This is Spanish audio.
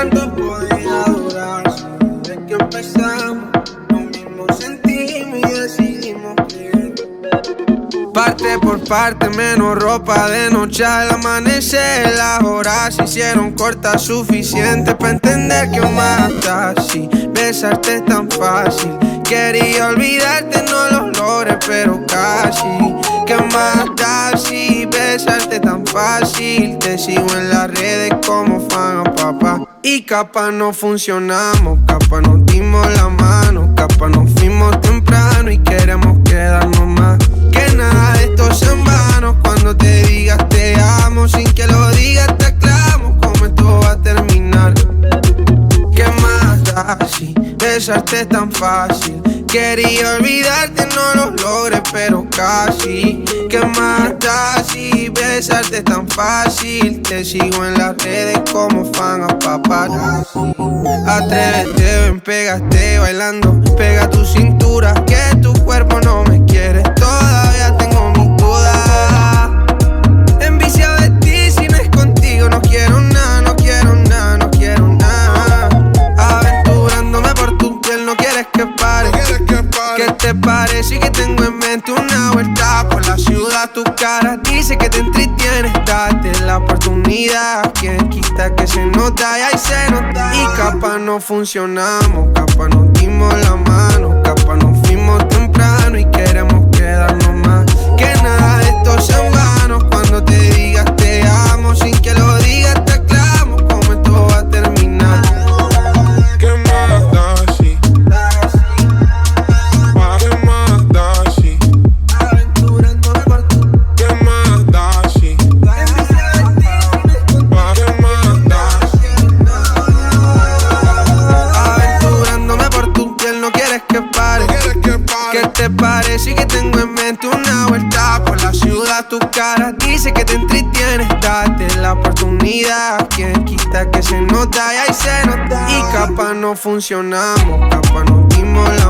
¿Cuánto podría durar? Si desde que empezamos lo mismo sentimos y decidimos creer. Parte por parte, menos ropa de noche al amanecer. Las horas se hicieron cortas, suficiente para entender que más da si besarte es tan fácil. Quería olvidarte, no lo logré, pero casi. ¿Qué más da si besarte tan fácil? Te sigo en las redes como fan a papá. Y capaz no funcionamos, capaz nos dimos la mano, capaz nos fuimos temprano y queremos quedarnos más. Que nada de esto es en vano, cuando te digas te amo, sin que lo digas te aclamo cómo esto va a terminar. ¿Qué más da si besarte es tan fácil? Quería olvidarte, no lo logré, pero casi. ¿Qué más da si besarte es tan fácil? Te sigo en las redes como fan a paparazzi. Atrévete, ven, pégate bailando. Pega tu cintura, que tu cuerpo no me quiere. Todavía tengo mis dudas. Enviciado de ti, si no es contigo no quiero nada, no quiero nada, no quiero nada. Aventurándome por tu piel, no quieres que pare. ¿Qué te parece que tengo en mente una vuelta por la ciudad? Tu cara dice que te entretiene, date la oportunidad. Quien quita que se nota y ahí se nota. Y capaz no funcionamos, capaz nos dimos la mano, capaz nos fuimos temprano y queremos quedarnos más. Que nada de esto es en vano, cuando te digas te amo, sin que lo digas te aclamo cómo esto va a terminar. ¿Qué más da si? ¿Qué más da si? Aventurándome por tu ¿Qué más da si? envicia de ti, ¿Qué más da si? aventurándome por tu piel, no quieres que pare. ¿Qué te parece que tengo en mente una vuelta por la ciudad? Tu cara dice que te entretiene, date la oportunidad. Quien quita que se nota y ahí se nota. Y capaz no funcionamos, capaz nos dimos la